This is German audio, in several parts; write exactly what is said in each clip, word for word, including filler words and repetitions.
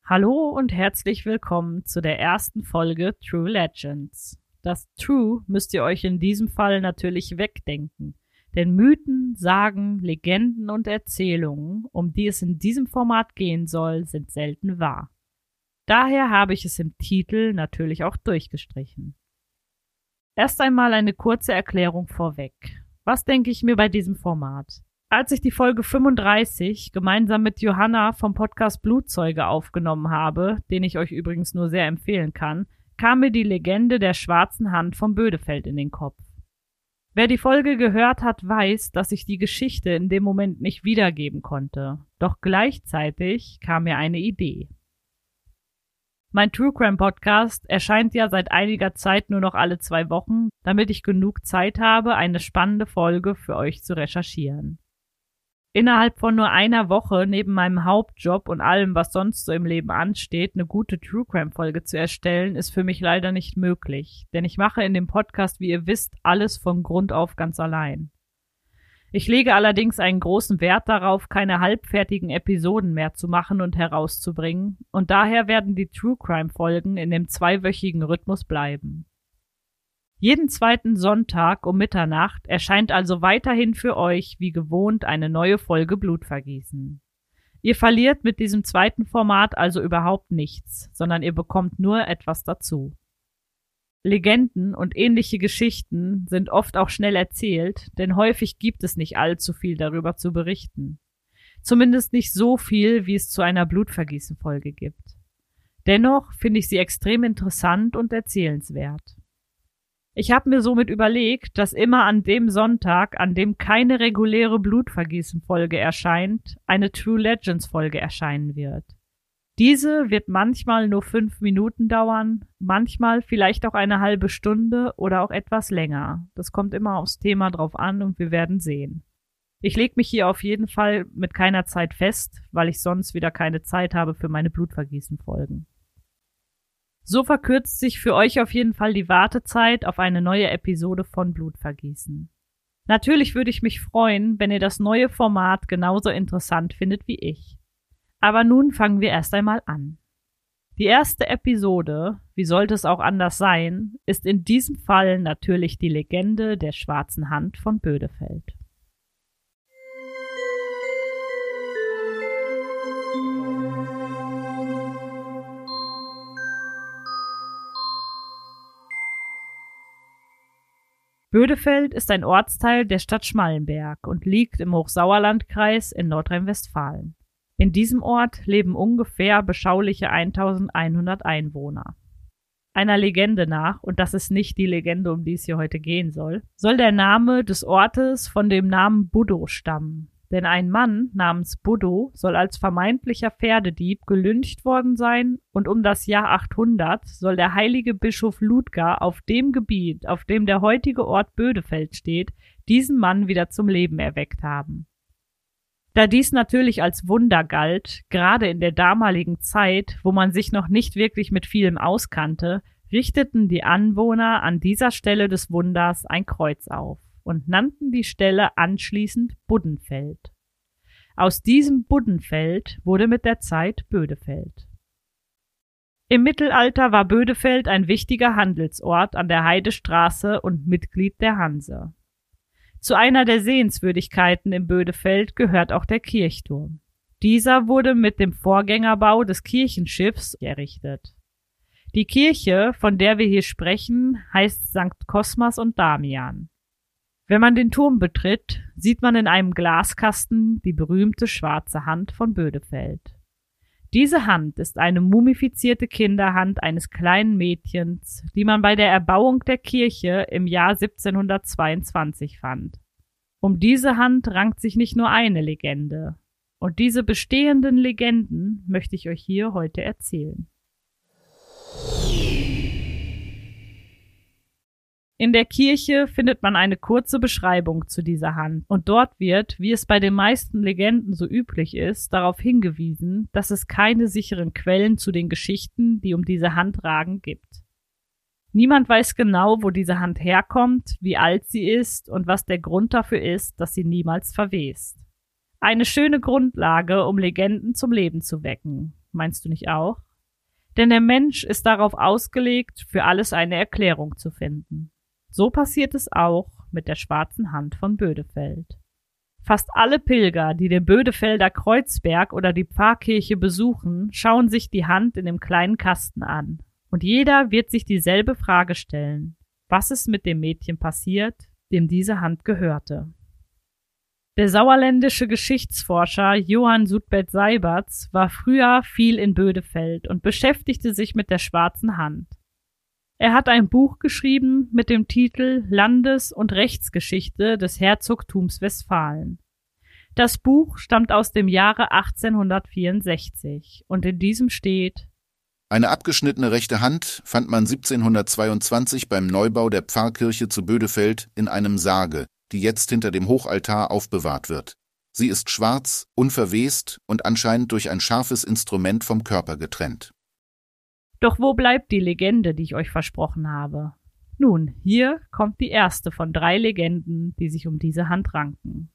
Hallo und herzlich willkommen zu der ersten Folge True Legends. Das True müsst ihr euch in diesem Fall natürlich wegdenken, denn Mythen, Sagen, Legenden und Erzählungen, um die es in diesem Format gehen soll, sind selten wahr. Daher habe ich es im Titel natürlich auch durchgestrichen. Erst einmal eine kurze Erklärung vorweg. Was denke ich mir bei diesem Format? Als ich die Folge fünfunddreißig gemeinsam mit Johanna vom Podcast Blutzeuge aufgenommen habe, den ich euch übrigens nur sehr empfehlen kann, kam mir die Legende der schwarzen Hand vom Bödefeld in den Kopf. Wer die Folge gehört hat, weiß, dass ich die Geschichte in dem Moment nicht wiedergeben konnte. Doch gleichzeitig kam mir eine Idee. Mein True Crime Podcast erscheint ja seit einiger Zeit nur noch alle zwei Wochen, damit ich genug Zeit habe, eine spannende Folge für euch zu recherchieren. Innerhalb von nur einer Woche neben meinem Hauptjob und allem, was sonst so im Leben ansteht, eine gute True Crime Folge zu erstellen, ist für mich leider nicht möglich, denn ich mache in dem Podcast, wie ihr wisst, alles von Grund auf ganz allein. Ich lege allerdings einen großen Wert darauf, keine halbfertigen Episoden mehr zu machen und herauszubringen, und daher werden die True Crime Folgen in dem zweiwöchigen Rhythmus bleiben. Jeden zweiten Sonntag um Mitternacht erscheint also weiterhin für euch wie gewohnt eine neue Folge Blutvergießen. Ihr verliert mit diesem zweiten Format also überhaupt nichts, sondern ihr bekommt nur etwas dazu. Legenden und ähnliche Geschichten sind oft auch schnell erzählt, denn häufig gibt es nicht allzu viel darüber zu berichten. Zumindest nicht so viel, wie es zu einer Blutvergießen-Folge gibt. Dennoch finde ich sie extrem interessant und erzählenswert. Ich habe mir somit überlegt, dass immer an dem Sonntag, an dem keine reguläre Blutvergießen-Folge erscheint, eine True Legends-Folge erscheinen wird. Diese wird manchmal nur fünf Minuten dauern, manchmal vielleicht auch eine halbe Stunde oder auch etwas länger. Das kommt immer aufs Thema drauf an und wir werden sehen. Ich lege mich hier auf jeden Fall mit keiner Zeit fest, weil ich sonst wieder keine Zeit habe für meine Blutvergießen-Folgen. So verkürzt sich für euch auf jeden Fall die Wartezeit auf eine neue Episode von Blutvergießen. Natürlich würde ich mich freuen, wenn ihr das neue Format genauso interessant findet wie ich. Aber nun fangen wir erst einmal an. Die erste Episode, wie sollte es auch anders sein, ist in diesem Fall natürlich die Legende der schwarzen Hand von Bödefeld. Bödefeld ist ein Ortsteil der Stadt Schmallenberg und liegt im Hochsauerlandkreis in Nordrhein-Westfalen. In diesem Ort leben ungefähr beschauliche eintausendeinhundert Einwohner. Einer Legende nach, und das ist nicht die Legende, um die es hier heute gehen soll, soll der Name des Ortes von dem Namen Buddo stammen. Denn ein Mann namens Buddo soll als vermeintlicher Pferdedieb gelyncht worden sein und um das Jahr achthundert soll der heilige Bischof Ludger auf dem Gebiet, auf dem der heutige Ort Bödefeld steht, diesen Mann wieder zum Leben erweckt haben. Da dies natürlich als Wunder galt, gerade in der damaligen Zeit, wo man sich noch nicht wirklich mit vielem auskannte, richteten die Anwohner an dieser Stelle des Wunders ein Kreuz auf und nannten die Stelle anschließend Buddenfeld. Aus diesem Buddenfeld wurde mit der Zeit Bödefeld. Im Mittelalter war Bödefeld ein wichtiger Handelsort an der Heidestraße und Mitglied der Hanse. Zu einer der Sehenswürdigkeiten im Bödefeld gehört auch der Kirchturm. Dieser wurde mit dem Vorgängerbau des Kirchenschiffs errichtet. Die Kirche, von der wir hier sprechen, heißt Sankt Kosmas und Damian. Wenn man den Turm betritt, sieht man in einem Glaskasten die berühmte schwarze Hand von Bödefeld. Diese Hand ist eine mumifizierte Kinderhand eines kleinen Mädchens, die man bei der Erbauung der Kirche im Jahr siebzehnhundertzweiundzwanzig fand. Um diese Hand rankt sich nicht nur eine Legende, und diese bestehenden Legenden möchte ich euch hier heute erzählen. In der Kirche findet man eine kurze Beschreibung zu dieser Hand und dort wird, wie es bei den meisten Legenden so üblich ist, darauf hingewiesen, dass es keine sicheren Quellen zu den Geschichten, die um diese Hand ragen, gibt. Niemand weiß genau, wo diese Hand herkommt, wie alt sie ist und was der Grund dafür ist, dass sie niemals verwest. Eine schöne Grundlage, um Legenden zum Leben zu wecken. meinst du nicht auch? Denn der Mensch ist darauf ausgelegt, für alles eine Erklärung zu finden. So passiert es auch mit der schwarzen Hand von Bödefeld. Fast alle Pilger, die den Bödefelder Kreuzberg oder die Pfarrkirche besuchen, schauen sich die Hand in dem kleinen Kasten an. Und jeder wird sich dieselbe Frage stellen: Was ist mit dem Mädchen passiert, dem diese Hand gehörte? Der sauerländische Geschichtsforscher Johann Sudbert Seibertz war früher viel in Bödefeld und beschäftigte sich mit der schwarzen Hand. Er hat ein Buch geschrieben mit dem Titel Landes- und Rechtsgeschichte des Herzogtums Westfalen. Das Buch stammt aus dem Jahre achtzehnhundertvierundsechzig und in diesem steht: Eine abgeschnittene rechte Hand fand man siebzehnhundertzweiundzwanzig beim Neubau der Pfarrkirche zu Bödefeld in einem Sarge, die jetzt hinter dem Hochaltar aufbewahrt wird. Sie ist schwarz, unverwest und anscheinend durch ein scharfes Instrument vom Körper getrennt. Doch wo bleibt die Legende, die ich euch versprochen habe? Nun, hier kommt die erste von drei Legenden, die sich um diese Hand ranken.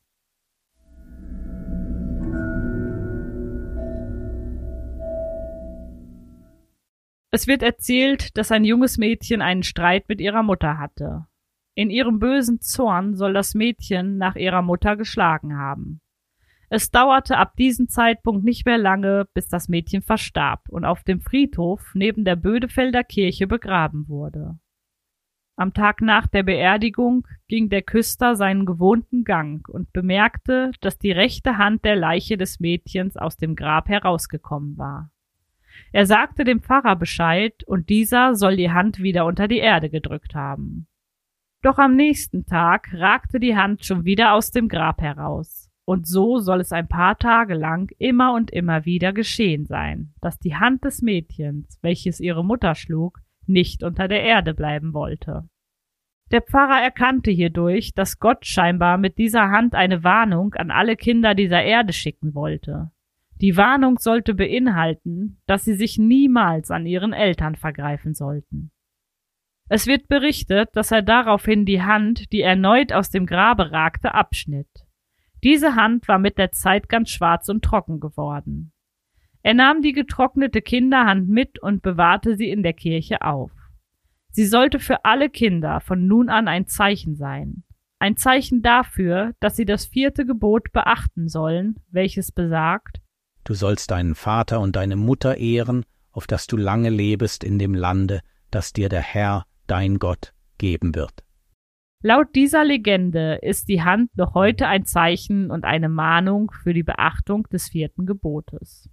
Es wird erzählt, dass ein junges Mädchen einen Streit mit ihrer Mutter hatte. In ihrem bösen Zorn soll das Mädchen nach ihrer Mutter geschlagen haben. Es dauerte ab diesem Zeitpunkt nicht mehr lange, bis das Mädchen verstarb und auf dem Friedhof neben der Bödefelder Kirche begraben wurde. Am Tag nach der Beerdigung ging der Küster seinen gewohnten Gang und bemerkte, dass die rechte Hand der Leiche des Mädchens aus dem Grab herausgekommen war. Er sagte dem Pfarrer Bescheid, und dieser soll die Hand wieder unter die Erde gedrückt haben. Doch am nächsten Tag ragte die Hand schon wieder aus dem Grab heraus. Und so soll es ein paar Tage lang immer und immer wieder geschehen sein, dass die Hand des Mädchens, welches ihre Mutter schlug, nicht unter der Erde bleiben wollte. Der Pfarrer erkannte hierdurch, dass Gott scheinbar mit dieser Hand eine Warnung an alle Kinder dieser Erde schicken wollte. Die Warnung sollte beinhalten, dass sie sich niemals an ihren Eltern vergreifen sollten. Es wird berichtet, dass er daraufhin die Hand, die erneut aus dem Grabe ragte, abschnitt. Diese Hand war mit der Zeit ganz schwarz und trocken geworden. Er nahm die getrocknete Kinderhand mit und bewahrte sie in der Kirche auf. Sie sollte für alle Kinder von nun an ein Zeichen sein. Ein Zeichen dafür, dass sie das vierte Gebot beachten sollen, welches besagt: Du sollst deinen Vater und deine Mutter ehren, auf dass du lange lebest in dem Lande, das dir der Herr, dein Gott, geben wird. Laut dieser Legende ist die Hand noch heute ein Zeichen und eine Mahnung für die Beachtung des vierten Gebotes.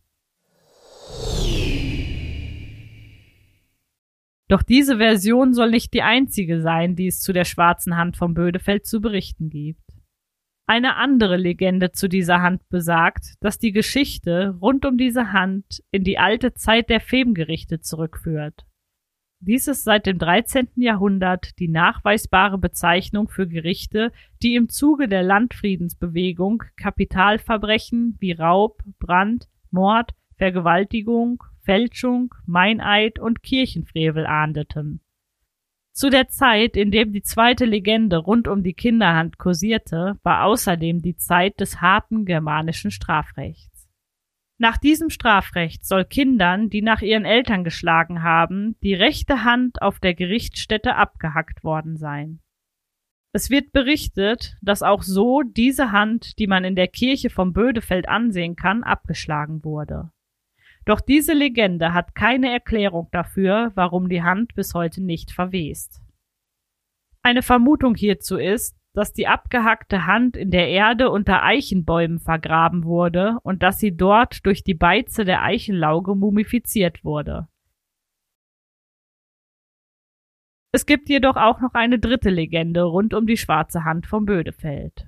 Doch diese Version soll nicht die einzige sein, die es zu der schwarzen Hand von Bödefeld zu berichten gibt. Eine andere Legende zu dieser Hand besagt, dass die Geschichte rund um diese Hand in die alte Zeit der Femgerichte zurückführt. Dies ist seit dem dreizehnten Jahrhundert die nachweisbare Bezeichnung für Gerichte, die im Zuge der Landfriedensbewegung Kapitalverbrechen wie Raub, Brand, Mord, Vergewaltigung, Fälschung, Meineid und Kirchenfrevel ahndeten. Zu der Zeit, in dem die zweite Legende rund um die Kinderhand kursierte, war außerdem die Zeit des harten germanischen Strafrechts. Nach diesem Strafrecht soll Kindern, die nach ihren Eltern geschlagen haben, die rechte Hand auf der Gerichtsstätte abgehackt worden sein. Es wird berichtet, dass auch so diese Hand, die man in der Kirche vom Bödefeld ansehen kann, abgeschlagen wurde. Doch diese Legende hat keine Erklärung dafür, warum die Hand bis heute nicht verwest. Eine Vermutung hierzu ist, dass die abgehackte Hand in der Erde unter Eichenbäumen vergraben wurde und dass sie dort durch die Beize der Eichenlauge mumifiziert wurde. Es gibt jedoch auch noch eine dritte Legende rund um die schwarze Hand vom Bödefeld.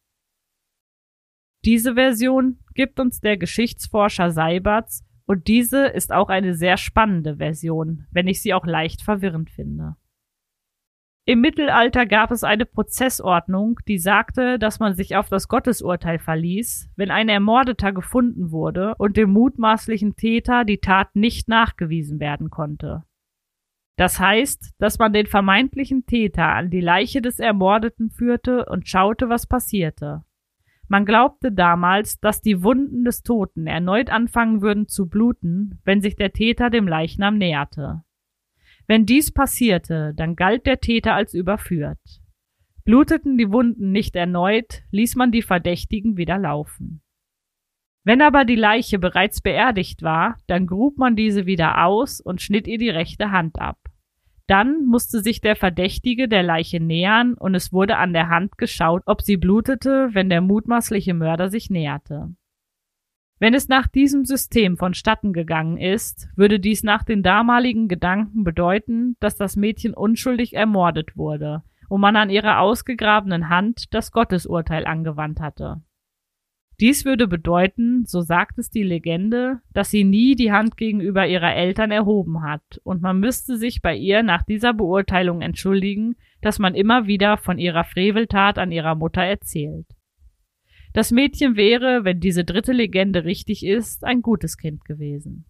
Diese Version gibt uns der Geschichtsforscher Seibertz, und diese ist auch eine sehr spannende Version, wenn ich sie auch leicht verwirrend finde. Im Mittelalter gab es eine Prozessordnung, die sagte, dass man sich auf das Gottesurteil verließ, wenn ein Ermordeter gefunden wurde und dem mutmaßlichen Täter die Tat nicht nachgewiesen werden konnte. Das heißt, dass man den vermeintlichen Täter an die Leiche des Ermordeten führte und schaute, was passierte. Man glaubte damals, dass die Wunden des Toten erneut anfangen würden zu bluten, wenn sich der Täter dem Leichnam näherte. Wenn dies passierte, dann galt der Täter als überführt. Bluteten die Wunden nicht erneut, ließ man die Verdächtigen wieder laufen. Wenn aber die Leiche bereits beerdigt war, dann grub man diese wieder aus und schnitt ihr die rechte Hand ab. Dann musste sich der Verdächtige der Leiche nähern und es wurde an der Hand geschaut, ob sie blutete, wenn der mutmaßliche Mörder sich näherte. Wenn es nach diesem System vonstatten gegangen ist, würde dies nach den damaligen Gedanken bedeuten, dass das Mädchen unschuldig ermordet wurde und man an ihrer ausgegrabenen Hand das Gottesurteil angewandt hatte. Dies würde bedeuten, so sagt es die Legende, dass sie nie die Hand gegenüber ihrer Eltern erhoben hat und man müsste sich bei ihr nach dieser Beurteilung entschuldigen, dass man immer wieder von ihrer Freveltat an ihrer Mutter erzählt. Das Mädchen wäre, wenn diese dritte Legende richtig ist, ein gutes Kind gewesen.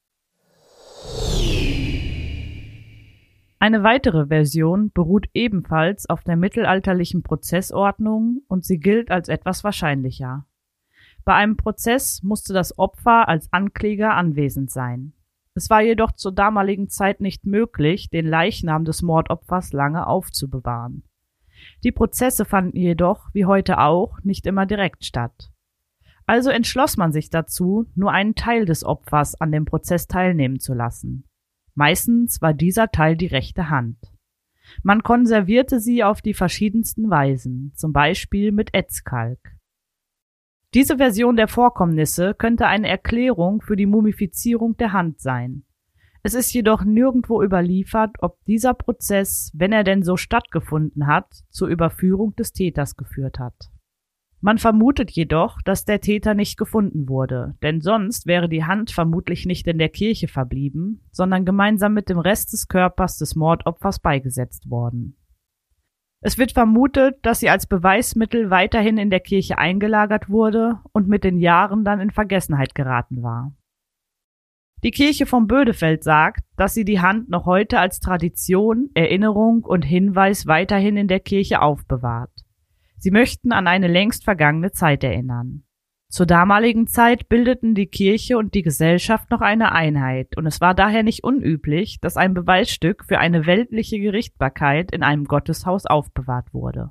Eine weitere Version beruht ebenfalls auf der mittelalterlichen Prozessordnung und sie gilt als etwas wahrscheinlicher. Bei einem Prozess musste das Opfer als Ankläger anwesend sein. Es war jedoch zur damaligen Zeit nicht möglich, den Leichnam des Mordopfers lange aufzubewahren. Die Prozesse fanden jedoch, wie heute auch, nicht immer direkt statt. Also entschloss man sich dazu, nur einen Teil des Opfers an dem Prozess teilnehmen zu lassen. Meistens war dieser Teil die rechte Hand. Man konservierte sie auf die verschiedensten Weisen, zum Beispiel mit Ätzkalk. Diese Version der Vorkommnisse könnte eine Erklärung für die Mumifizierung der Hand sein. Es ist jedoch nirgendwo überliefert, ob dieser Prozess, wenn er denn so stattgefunden hat, zur Überführung des Täters geführt hat. Man vermutet jedoch, dass der Täter nicht gefunden wurde, denn sonst wäre die Hand vermutlich nicht in der Kirche verblieben, sondern gemeinsam mit dem Rest des Körpers des Mordopfers beigesetzt worden. Es wird vermutet, dass sie als Beweismittel weiterhin in der Kirche eingelagert wurde und mit den Jahren dann in Vergessenheit geraten war. Die Kirche von Bödefeld sagt, dass sie die Hand noch heute als Tradition, Erinnerung und Hinweis weiterhin in der Kirche aufbewahrt. Sie möchten an eine längst vergangene Zeit erinnern. Zur damaligen Zeit bildeten die Kirche und die Gesellschaft noch eine Einheit, und es war daher nicht unüblich, dass ein Beweisstück für eine weltliche Gerichtbarkeit in einem Gotteshaus aufbewahrt wurde.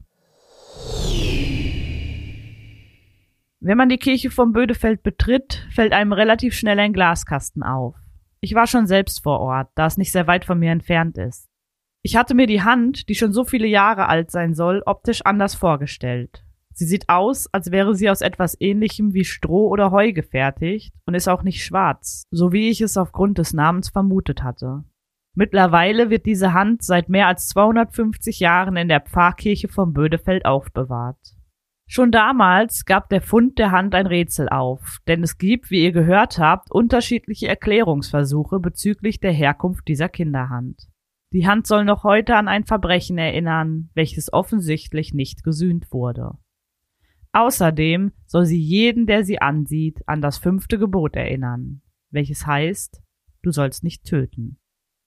Wenn man die Kirche von Bödefeld betritt, fällt einem relativ schnell ein Glaskasten auf. Ich war schon selbst vor Ort, da es nicht sehr weit von mir entfernt ist. Ich hatte mir die Hand, die schon so viele Jahre alt sein soll, optisch anders vorgestellt. Sie sieht aus, als wäre sie aus etwas Ähnlichem wie Stroh oder Heu gefertigt und ist auch nicht schwarz, so wie ich es aufgrund des Namens vermutet hatte. Mittlerweile wird diese Hand seit mehr als zweihundertfünfzig Jahren in der Pfarrkirche von Bödefeld aufbewahrt. Schon damals gab der Fund der Hand ein Rätsel auf, denn es gibt, wie ihr gehört habt, unterschiedliche Erklärungsversuche bezüglich der Herkunft dieser Kinderhand. Die Hand soll noch heute an ein Verbrechen erinnern, welches offensichtlich nicht gesühnt wurde. Außerdem soll sie jeden, der sie ansieht, an das fünfte Gebot erinnern, welches heißt, du sollst nicht töten.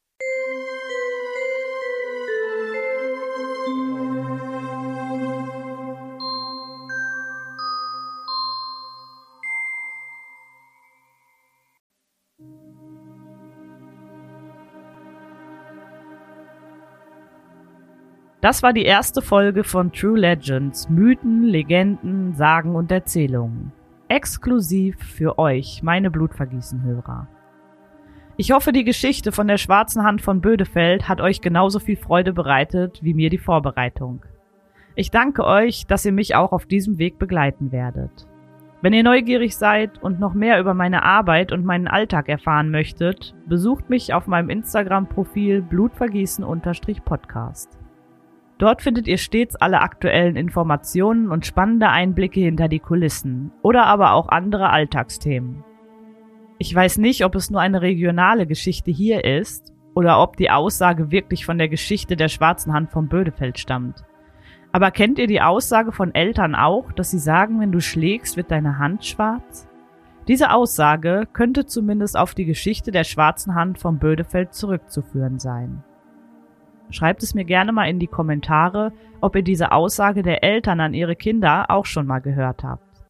Das war die erste Folge von True Legends, Mythen, Legenden, Sagen und Erzählungen. Exklusiv für euch, meine Blutvergießen-Hörer. Ich hoffe, die Geschichte von der schwarzen Hand von Bödefeld hat euch genauso viel Freude bereitet wie mir die Vorbereitung. Ich danke euch, dass ihr mich auch auf diesem Weg begleiten werdet. Wenn ihr neugierig seid und noch mehr über meine Arbeit und meinen Alltag erfahren möchtet, besucht mich auf meinem Instagram-Profil blutvergießen-podcast. Dort findet ihr stets alle aktuellen Informationen und spannende Einblicke hinter die Kulissen oder aber auch andere Alltagsthemen. Ich weiß nicht, ob es nur eine regionale Geschichte hier ist oder ob die Aussage wirklich von der Geschichte der schwarzen Hand von Bödefeld stammt. Aber kennt ihr die Aussage von Eltern auch, dass sie sagen, wenn du schlägst, wird deine Hand schwarz? Diese Aussage könnte zumindest auf die Geschichte der schwarzen Hand von Bödefeld zurückzuführen sein. Schreibt es mir gerne mal in die Kommentare, ob ihr diese Aussage der Eltern an ihre Kinder auch schon mal gehört habt.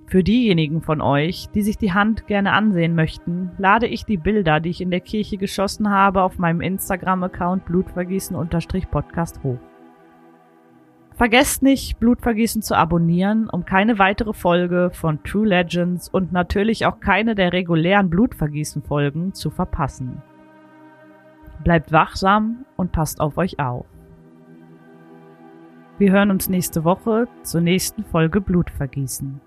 Für diejenigen von euch, die sich die Hand gerne ansehen möchten, lade ich die Bilder, die ich in der Kirche geschossen habe, auf meinem Instagram-Account blutvergießen-podcast hoch. Vergesst nicht, Blutvergießen zu abonnieren, um keine weitere Folge von True Legends und natürlich auch keine der regulären Blutvergießen-Folgen zu verpassen. Bleibt wachsam und passt auf euch auf. Wir hören uns nächste Woche zur nächsten Folge Blutvergießen.